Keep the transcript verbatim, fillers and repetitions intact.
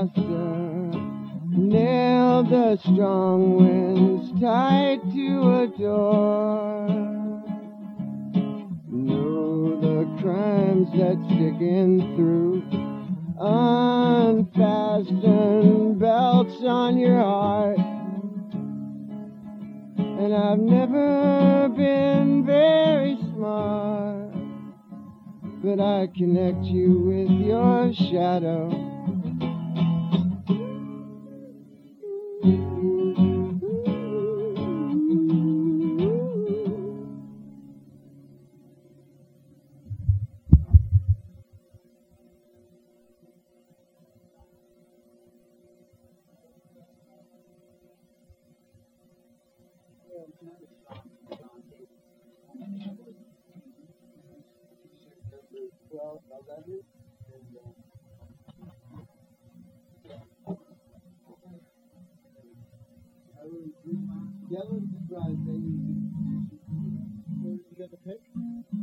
master, nailed the strong winds tight to a door. Know the crimes that sticking through, unfastened belts on your heart. And I've never been very smart, but I connect you with your shadow. twelve, eleven, and uh, yellow is right. Then you, you got the pick.